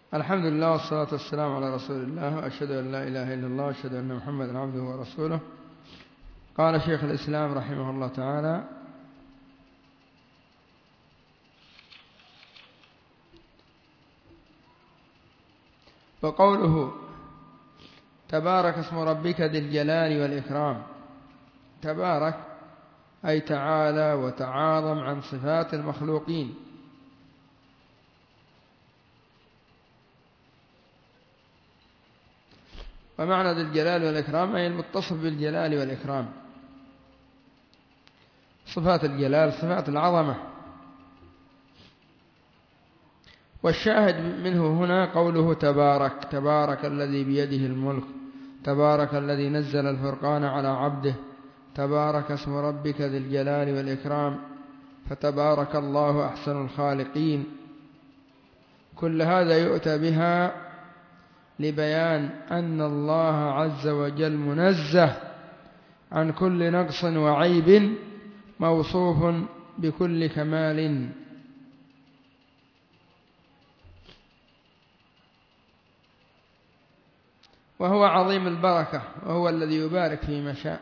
الحمد لله والصلاة والسلام على رسول الله، وأشهد أن لا إله إلا الله، وأشهد أن محمدا عبده ورسوله. قال شيخ الإسلام رحمه الله تعالى: وقوله تبارك اسم ربك ذي الجلال والإكرام. تبارك أي تعالى وتعاظم عن صفات المخلوقين، ومعنى ذي الجلال والإكرام أي المتصف بالجلال والإكرام. صفات الجلال صفات العظمة، والشاهد منه هنا قوله تبارك. تبارك الذي بيده الملك، تبارك الذي نزل الفرقان على عبده، تبارك اسم ربك ذي الجلال والإكرام، فتبارك الله أحسن الخالقين. كل هذا يؤتى بها لبيان أن الله عز وجل منزه عن كل نقص وعيب، موصوف بكل كمال. وهو عظيم البركة، وهو الذي يبارك فيما شاء.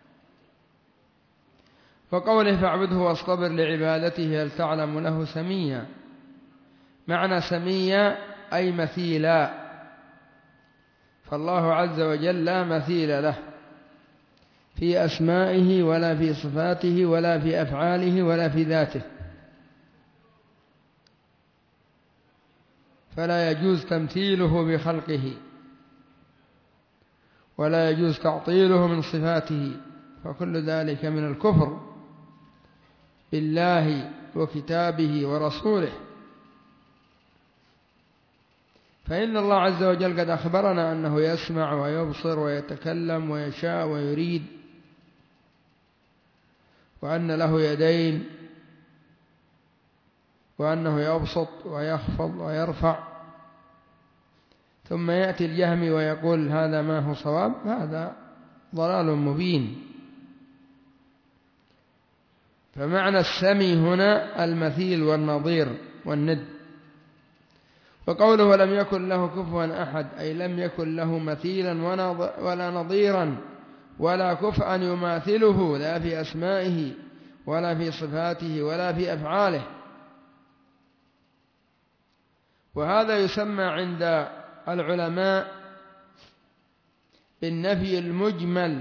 وقوله فاعبده واصطبر لعبادته هل تعلم له سميا. معنى سميا أي مثيلا، فالله عز وجل لا مثيل له في أسمائه ولا في صفاته ولا في أفعاله ولا في ذاته، فلا يجوز تمثيله بخلقه، ولا يجوز تعطيله من صفاته، فكل ذلك من الكفر بالله وكتابه ورسوله. فإن الله عز وجل قد أخبرنا أنه يسمع ويبصر ويتكلم ويشاء ويريد، وأن له يدين، وأنه يبسط ويخفض ويرفع. ثم يأتي الجهمي ويقول هذا ما هو صواب، هذا ضلال مبين. فمعنى السمي هنا المثيل والنظير والند. وقوله ولم يكن له كفوا أحد أي لم يكن له مثيلا ولا نظيرا ولا كفءا يماثله، لا في أسمائه ولا في صفاته ولا في أفعاله. وهذا يسمى عند العلماء بالنفي المجمل،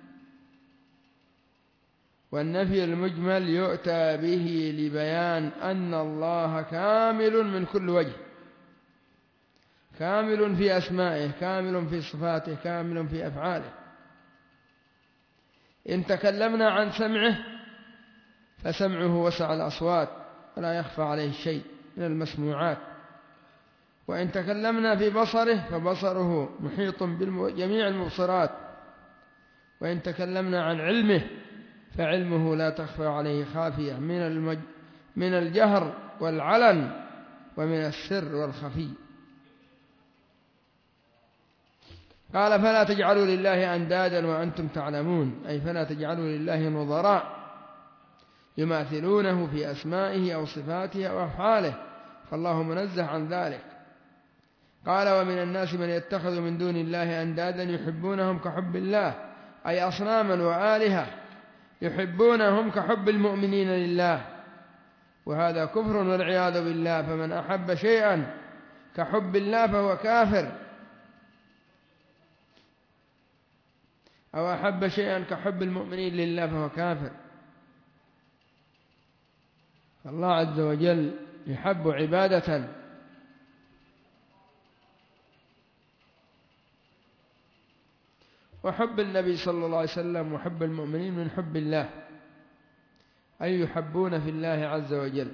والنفي المجمل يؤتى به لبيان أن الله كامل من كل وجه، كامل في أسمائه، كامل في صفاته، كامل في أفعاله. إن تكلمنا عن سمعه فسمعه وسع الأصوات ولا يخفى عليه شيء من المسموعات. وإن تكلمنا في بصره فبصره محيط بجميع المبصرات. وإن تكلمنا عن علمه فعلمه لا تخفى عليه خافية من الجهر والعلن ومن السر والخفي. قال فلا تجعلوا لله أندادا وأنتم تعلمون، أي فلا تجعلوا لله نظراء يماثلونه في أسمائه أو صفاته أو أفعاله، فالله منزه عن ذلك. قال ومن الناس من يتخذ من دون الله أندادا يحبونهم كحب الله، أي أصناما وآلهة يحبونهم كحب المؤمنين لله، وهذا كفر والعياذ بالله. فمن أحب شيئا كحب الله فهو كافر، أو أحب شيئا كحب المؤمنين لله فهو كافر. الله عز وجل يحب عبادة وحب النبي صلى الله عليه وسلم وحب المؤمنين من حب الله، أي يحبون في الله عز وجل.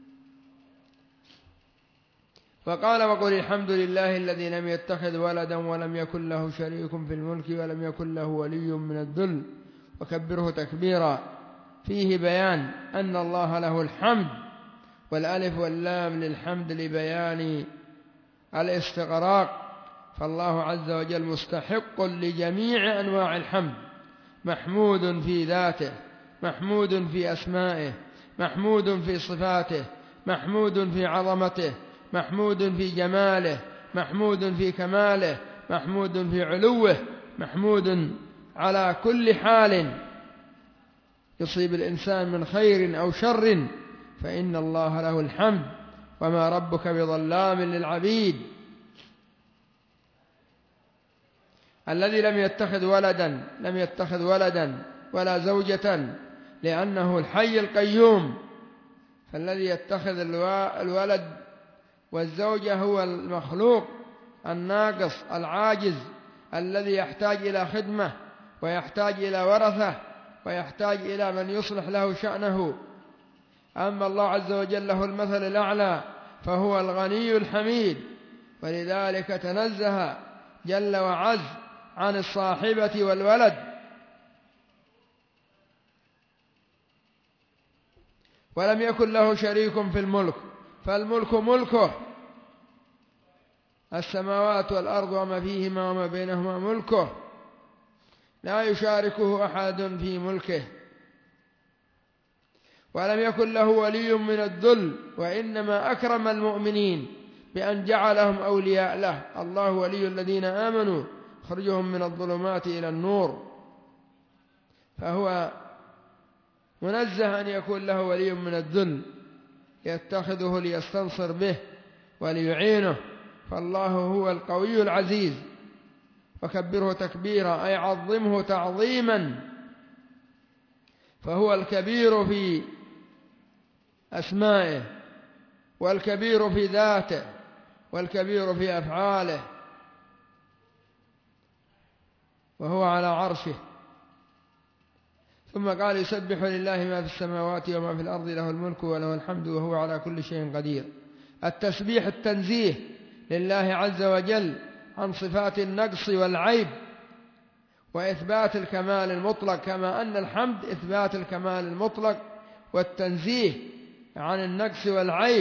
وقال وقل الحمد لله الذي لم يتخذ ولدا ولم يكن له شريك في الملك ولم يكن له ولي من الذل وكبره تكبيرا. فيه بيان أن الله له الحمد، والألف واللام للحمد لبيان الاستغراق، فالله عز وجل مستحق لجميع أنواع الحمد، محمود في ذاته، محمود في أسمائه، محمود في صفاته، محمود في عظمته، محمود في جماله، محمود في كماله، محمود في علوه، محمود على كل حال يصيب الإنسان من خير أو شر فإن الله له الحمد، وما ربك بظلام للعبيد. الذي لم يتخذ ولدا ولا زوجة لأنه الحي القيوم، فالذي يتخذ الولد والزوجة هو المخلوق الناقص العاجز الذي يحتاج إلى خدمة ويحتاج إلى ورثة ويحتاج إلى من يصلح له شأنه. أما الله عز وجل له المثل الأعلى فهو الغني الحميد، ولذلك تنزه جل وعز عن الصاحبة والولد. ولم يكن له شريك في الملك، فالملك ملكه، السماوات والأرض وما فيهما وما بينهما ملكه، لا يشاركه أحد في ملكه. ولم يكن له ولي من الذل، وإنما أكرم المؤمنين بأن جعلهم أولياء له. الله ولي الذين آمنوا خرجهم من الظلمات إلى النور، فهو منزه أن يكون له ولي من الذل يتخذه ليستنصر به وليعينه، فالله هو القوي العزيز. وكبره تكبيرا أي عظمه تعظيما، فهو الكبير في أسمائه، والكبير في ذاته، والكبير في أفعاله، وهو على عرشه. ثم قال يسبح لله ما في السماوات وما في الأرض له الملك وله الحمد وهو على كل شيء قدير. التسبيح التنزيه لله عز وجل عن صفات النقص والعيب وإثبات الكمال المطلق، كما أن الحمد إثبات الكمال المطلق والتنزيه عن النقص والعيب،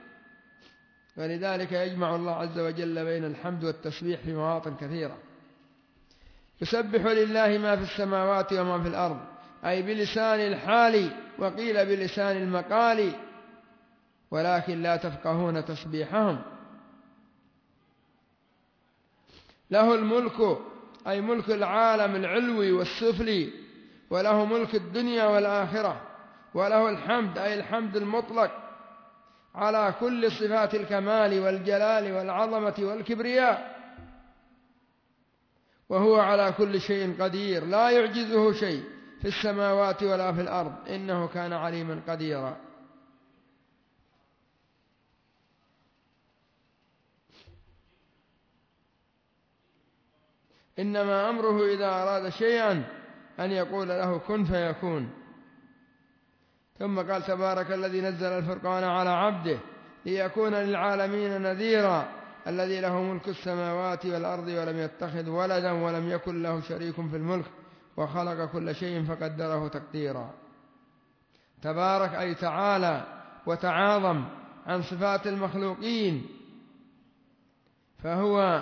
ولذلك يجمع الله عز وجل بين الحمد والتسبيح في مواطن كثيرة. يسبح لله ما في السماوات وما في الأرض، أي بلسان الحال، وقيل بلسان المقال، ولكن لا تفقهون تسبيحهم. له الملك أي ملك العالم العلوي والسفلي، وله ملك الدنيا والآخرة، وله الحمد أي الحمد المطلق على كل صفات الكمال والجلال والعظمة والكبرياء، وهو على كل شيء قدير، لا يعجزه شيء في السماوات ولا في الأرض، إنه كان عليما قديرا. إنما أمره إذا أراد شيئا أن يقول له كن فيكون. ثم قال تبارك الذي نزل الفرقان على عبده ليكون للعالمين نذيرا، الذي له ملك السماوات والأرض ولم يتخذ ولدا ولم يكن له شريك في الملك وخلق كل شيء فقدره تقديرا. تبارك أي تعالى وتعاظم عن صفات المخلوقين، فهو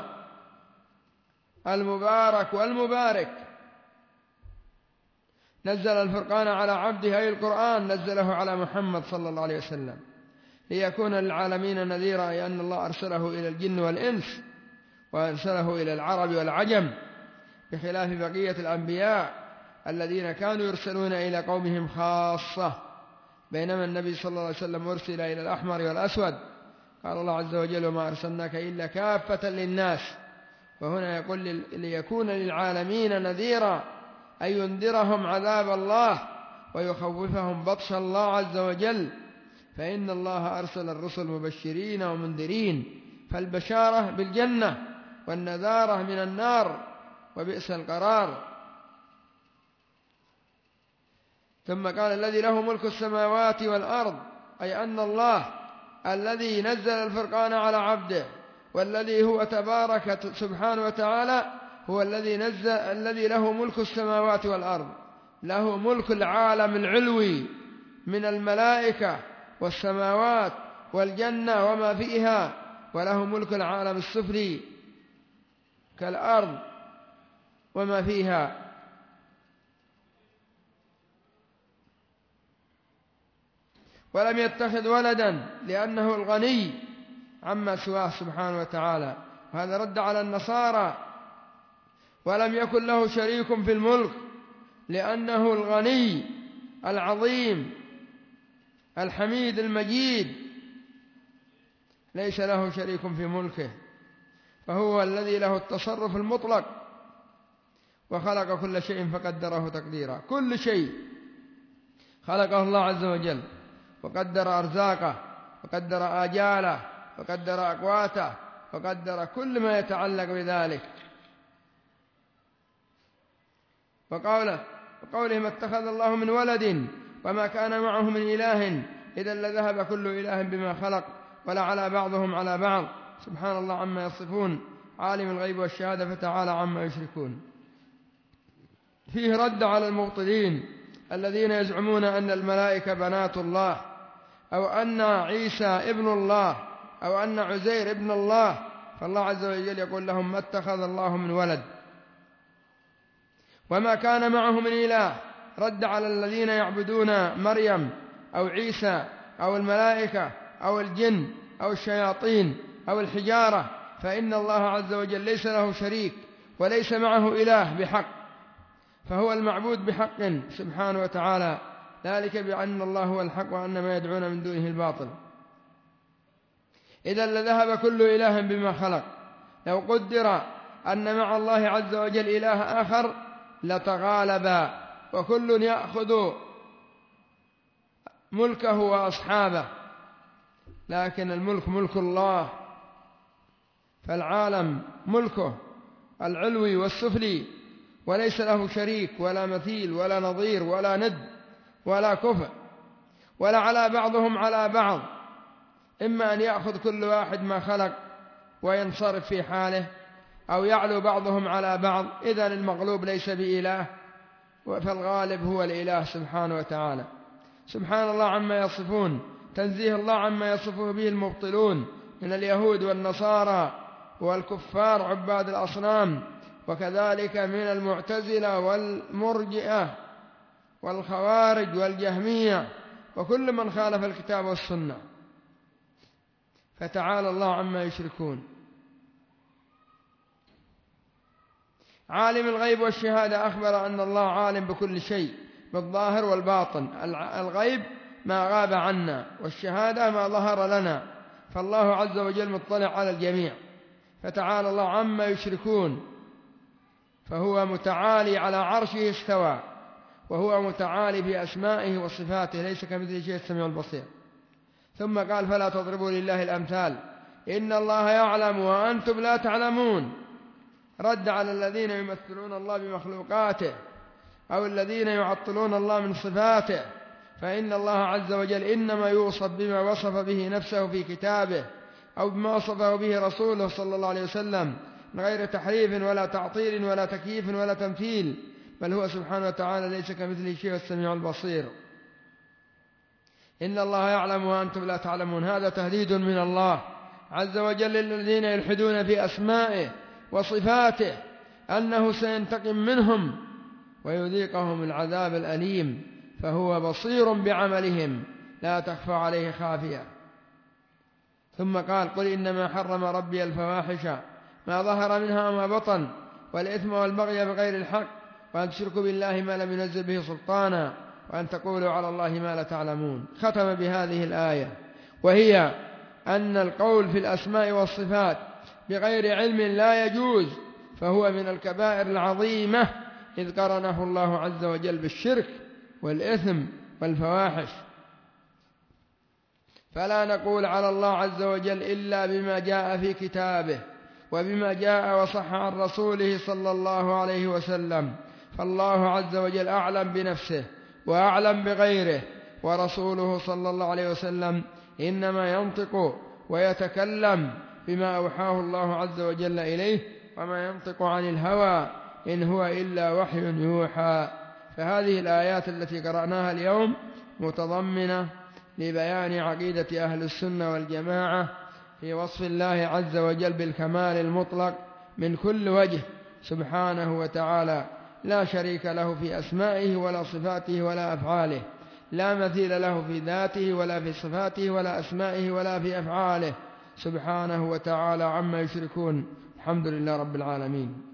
المبارك والمبارك. نزل الفرقان على عبده أي القرآن، نزله على محمد صلى الله عليه وسلم ليكون للعالمين نذيرا، أي أن الله أرسله إلى الجن والإنس وأرسله إلى العرب والعجم، بخلاف بقية الأنبياء الذين كانوا يرسلون إلى قومهم خاصة، بينما النبي صلى الله عليه وسلم أرسل إلى الأحمر والأسود. قال الله عز وجل وما أرسلناك إلا كافة للناس، وهنا يقول ليكون للعالمين نذيرا، أي ينذرهم عذاب الله ويخوفهم بطش الله عز وجل، فإن الله أرسل الرسل مبشرين ومنذرين، فالبشارة بالجنة والنذارة من النار وبئس القرار. ثم قال الذي له ملك السماوات والأرض، أي أن الله الذي نزل الفرقان على عبده، والذي هو تبارك سبحانه وتعالى هو الذي له ملك السماوات والأرض، له ملك العالم العلوي من الملائكة والسماوات والجنة وما فيها، وله ملك العالم السفلي كالأرض وما فيها. ولم يتخذ ولدا لأنه الغني عما سواه سبحانه وتعالى. وهذا رد على النصارى. ولم يكن له شريك في الملك لأنه الغني العظيم الحميد المجيد، ليس له شريك في ملكه، فهو الذي له التصرف المطلق، وخلق كل شيء فقدره تقديرا. كل شيء خلقه الله عز وجل، وقدر أرزاقه، وقدر آجاله، وقدر أقواته، وقدر كل ما يتعلق بذلك. وقولهم اتخذ الله من ولد وما كان معه من إله إذا لذهب كل إله بما خلق ولعلى بعضهم على بعض سبحان الله عما يصفون عالم الغيب والشهادة فتعالى عما يشركون. فيه رد على المبطلين الذين يزعمون أن الملائكة بنات الله، أو أن عيسى ابن الله، أو أن عزير ابن الله. فالله عز وجل يقول لهم ما اتخذ الله من ولد وما كان معه من إله. رد على الذين يعبدون مريم أو عيسى أو الملائكة أو الجن أو الشياطين أو الحجارة، فإن الله عز وجل ليس له شريك وليس معه إله بحق، فهو المعبود بحق سبحانه وتعالى، ذلك بأن الله هو الحق وأن ما يدعون من دونه الباطل. إذا لذهب كل إله بما خلق. لو قدر أن مع الله عز وجل إله آخر لتغالبا وكل يأخذ ملكه وأصحابه، لكن الملك ملك الله، فالعالم ملكه العلوي والسفلي، وليس له شريك ولا مثيل ولا نظير ولا ند ولا كفء، ولا على بعضهم على بعض. إما أن يأخذ كل واحد ما خلق وينصرف في حاله، أو يعلو بعضهم على بعض، إذن المغلوب ليس بإله، فالغالب هو الإله سبحانه وتعالى. سبحان الله عما يصفون، تنزيه الله عما يصفه به المبطلون من اليهود والنصارى والكفار عباد الأصنام، وكذلك من المعتزلة والمرجئة والخوارج والجهمية وكل من خالف الكتاب والسنة، فتعالى الله عما يشركون. عالم الغيب والشهادة أخبر أن الله عالم بكل شيء بالظاهر والباطن. الغيب ما غاب عنا، والشهادة ما ظهر لنا، فالله عز وجل مطلع على الجميع، فتعالى الله عما يشركون. فهو متعالي على عرشه استوى، وهو متعالي في أسمائه وصفاته، ليس كمثله شيء السميع البصير. ثم قال فلا تضربوا لله الأمثال إن الله يعلم وأنتم لا تعلمون. رد على الذين يمثلون الله بمخلوقاته أو الذين يعطلون الله من صفاته، فإن الله عز وجل إنما يوصف بما وصف به نفسه في كتابه أو بما وصفه به رسوله صلى الله عليه وسلم، من غير تحريف ولا تعطيل ولا تكييف ولا تمثيل، بل هو سبحانه وتعالى ليس كمثله شيء السميع البصير. إن الله يعلم وأنتم لا تعلمون، هذا تهديد من الله عز وجل للذين يلحدون في أسمائه وصفاته، أنه سينتقم منهم ويذيقهم العذاب الأليم، فهو بصير بعملهم لا تخفى عليه خافية. ثم قال قل إنما حرم ربي الفواحش ما ظهر منها وما بطن والإثم والبغي بغير الحق وأن تشركوا بالله ما لم ينزل به سلطانا وأن تقولوا على الله ما لا تعلمون. ختم بهذه الآية، وهي أن القول في الأسماء والصفات بغير علم لا يجوز، فهو من الكبائر العظيمة، إذ قرنه الله عز وجل بالشرك والإثم والفواحش. فلا نقول على الله عز وجل إلا بما جاء في كتابه وبما جاء وصح عن رسوله صلى الله عليه وسلم، فالله عز وجل أعلم بنفسه وأعلم بغيره، ورسوله صلى الله عليه وسلم إنما ينطق ويتكلم بما أوحاه الله عز وجل إليه، وما ينطق عن الهوى إن هو إلا وحي يوحى. فهذه الآيات التي قرأناها اليوم متضمنة لبيان عقيدة أهل السنة والجماعة في وصف الله عز وجل بالكمال المطلق من كل وجه سبحانه وتعالى، لا شريك له في أسمائه ولا صفاته ولا أفعاله، لا مثيل له في ذاته ولا في صفاته ولا أسمائه ولا في أفعاله سبحانه وتعالى عما يشركون. الحمد لله رب العالمين.